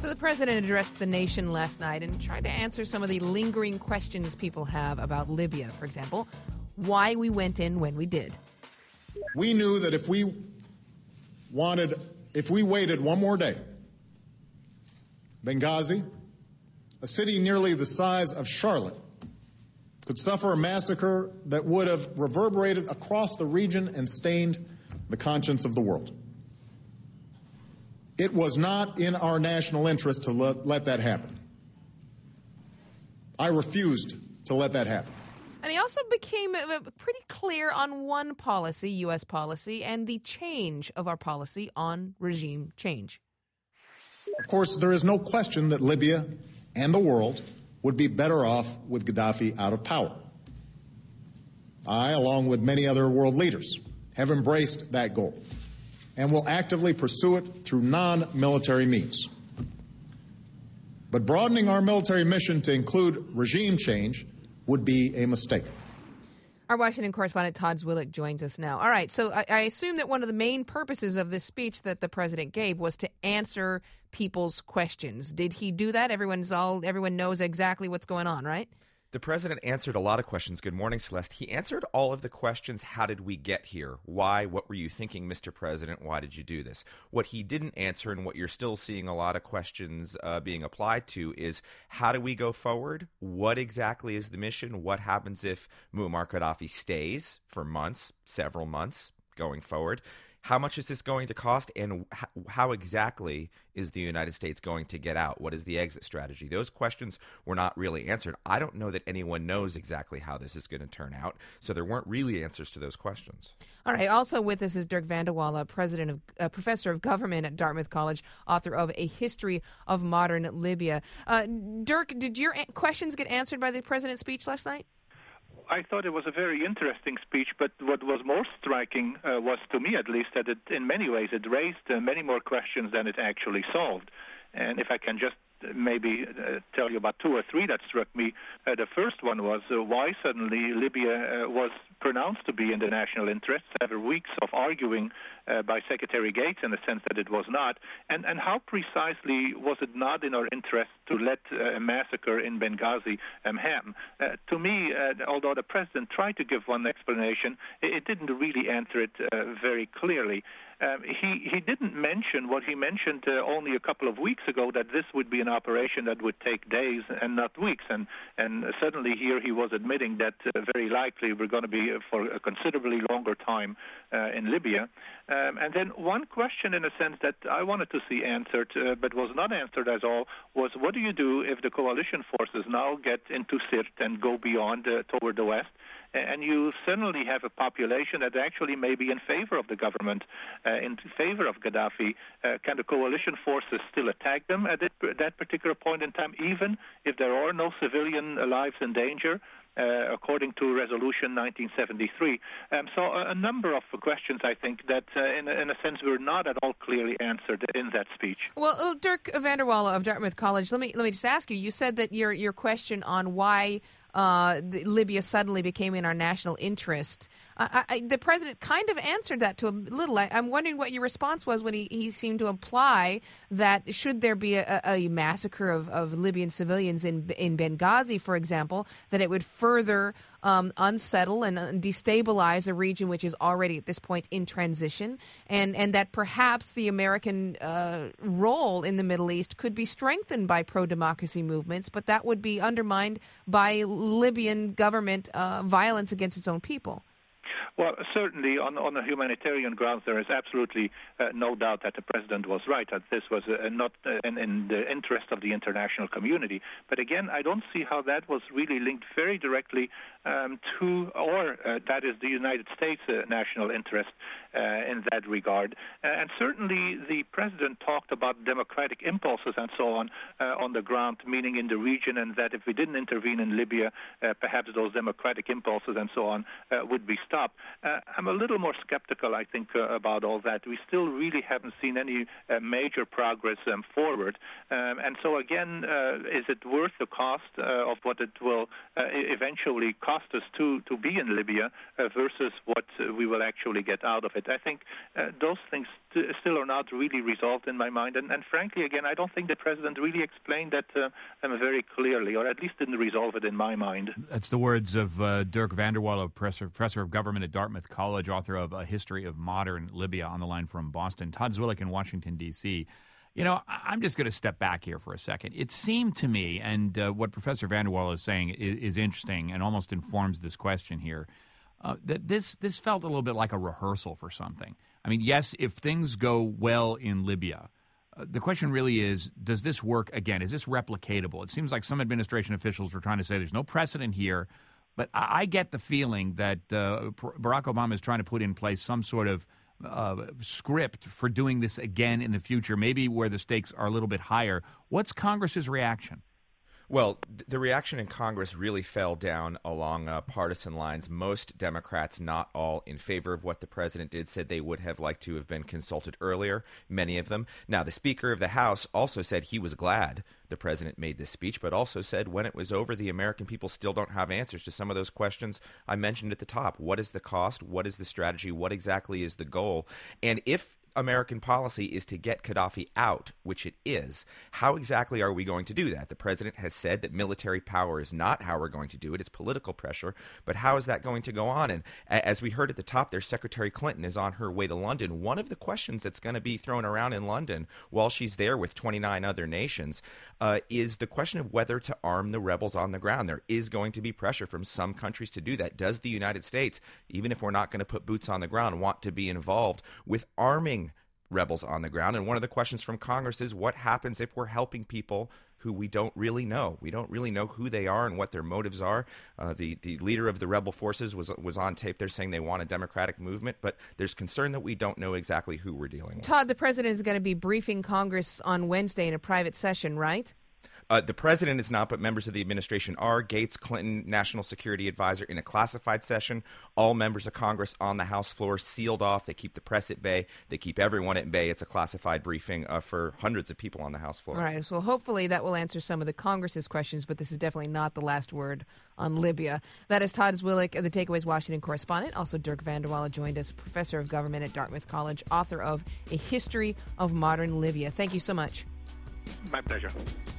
So the president addressed the nation last night and tried to answer some of the lingering questions people have about Libya. For example, why we went in when we did. We knew that if we waited one more day, Benghazi, a city nearly the size of Charlotte, could suffer a massacre that would have reverberated across the region and stained the conscience of the world. It was not in our national interest to let that happen. I refused to let that happen. And he also became pretty clear on one policy, U.S. policy, and the change of our policy on regime change. Of course, there is no question that Libya and the world would be better off with Gaddafi out of power. I, along with many other world leaders, have embraced that goal and will actively pursue it through non-military means. But broadening our military mission to include regime change would be a mistake. Our Washington correspondent Todd Zwillich joins us now. All right, so I assume that one of the main purposes of this speech that the president gave was to answer people's questions. Did he do that? Everyone knows exactly what's going on, right? The president answered a lot of questions. Good morning, Celeste. He answered all of the questions. How did we get here? Why? What were you thinking, Mr. President? Why did you do this? What he didn't answer, and what you're still seeing a lot of questions being applied to, is how do we go forward? What exactly is the mission? What happens if Muammar Gaddafi stays for months, several months going forward? How much is this going to cost, and how exactly is the United States going to get out? What is the exit strategy? Those questions were not really answered. I don't know that anyone knows exactly how this is going to turn out, so there weren't really answers to those questions. All right. Also with us is Dirk van der Wallen, professor of government at Dartmouth College, author of A History of Modern Libya. Dirk, did your questions get answered by the president's speech last night? I thought it was a very interesting speech, but what was more striking was, to me at least, that in many ways it raised many more questions than it actually solved. And if I can just maybe tell you about two or three that struck me. The first one was why suddenly Libya was pronounced to be in the national interest, several weeks of arguing by Secretary Gates in the sense that it was not, and how precisely was it not in our interest to let a massacre in Benghazi happen? To me, although the president tried to give one explanation, it didn't really answer it very clearly. He didn't mention what he mentioned only a couple of weeks ago, that this would be an operation that would take days and not weeks. And suddenly here he was admitting that very likely we're going to be for a considerably longer time in Libya. And then one question, in a sense, that I wanted to see answered, but was not answered at all, was what do you do if the coalition forces now get into Sirte and go beyond toward the west? And you suddenly have a population that actually may be in favor of the government, in favor of Gaddafi. Can the coalition forces still attack them at that particular point in time, even if there are no civilian lives in danger, according to Resolution 1973? So a number of questions, I think, that in a sense were not at all clearly answered in that speech. Well, Dirk van der Wallen of Dartmouth College, let me just ask you. You said that your question on why Libya suddenly became in our national interest. The president kind of answered that to a little. I'm wondering what your response was when he seemed to imply that should there be a massacre of Libyan civilians in Benghazi, for example, that it would further unsettle and destabilize a region which is already at this point in transition, and that perhaps the American role in the Middle East could be strengthened by pro-democracy movements, but that would be undermined by Libyan government violence against its own people. Well, certainly on the humanitarian grounds, there is absolutely no doubt that the president was right, that this was not in the interest of the international community. But again, I don't see how that was really linked very directly that is the United States national interest in that regard. And certainly the president talked about democratic impulses and so on the ground, meaning in the region, and that if we didn't intervene in Libya, perhaps those democratic impulses and so on would be stopped. I'm a little more skeptical, I think, about all that. We still really haven't seen any major progress forward. And so, again, is it worth the cost of what it will eventually cost us to be in Libya versus what we will actually get out of it? I think those things still are not really resolved in my mind. And frankly, again, I don't think the president really explained that very clearly, or at least didn't resolve it in my mind. That's the words of Dirk Vanderwall, professor of government at Dartmouth College, author of A History of Modern Libya, on the line from Boston. Todd Zwillich in Washington, D.C. You know, I'm just going to step back here for a second. It seemed to me, and what Professor Vanderwall is saying is interesting and almost informs this question here, that this felt a little bit like a rehearsal for something. I mean, yes, if things go well in Libya, the question really is, does this work again? Is this replicatable? It seems like some administration officials were trying to say there's no precedent here, but I get the feeling that Barack Obama is trying to put in place some sort of script for doing this again in the future, maybe where the stakes are a little bit higher. What's Congress's reaction? Well, the reaction in Congress really fell down along partisan lines. Most Democrats, not all, in favor of what the president did, said they would have liked to have been consulted earlier, many of them. Now, the Speaker of the House also said he was glad the president made this speech, but also said when it was over, the American people still don't have answers to some of those questions I mentioned at the top. What is the cost? What is the strategy? What exactly is the goal? And if American policy is to get Gaddafi out, which it is, how exactly are we going to do that? The president has said that military power is not how we're going to do it. It's political pressure. But how is that going to go on? And as we heard at the top there, Secretary Clinton is on her way to London. One of the questions that's going to be thrown around in London while she's there with 29 other nations is the question of whether to arm the rebels on the ground. There is going to be pressure from some countries to do that. Does the United States, even if we're not going to put boots on the ground, want to be involved with arming rebels on the ground? And one of the questions from Congress is what happens if we're helping people who we don't really know? We don't really know who they are and what their motives are. The leader of the rebel forces was on tape there saying they want a democratic movement, but there's concern that we don't know exactly who we're dealing with. Todd, the president is going to be briefing Congress on Wednesday in a private session, right? The president is not, but members of the administration are. Gates, Clinton, National Security Advisor, in a classified session. All members of Congress on the House floor, sealed off. They keep the press at bay. They keep everyone at bay. It's a classified briefing for hundreds of people on the House floor. All right, so hopefully that will answer some of the Congress's questions, but this is definitely not the last word on Libya. That is Todd Zwillich, the Takeaways Washington correspondent. Also, Dirk Vanderwall joined us, professor of government at Dartmouth College, author of A History of Modern Libya. Thank you so much. My pleasure.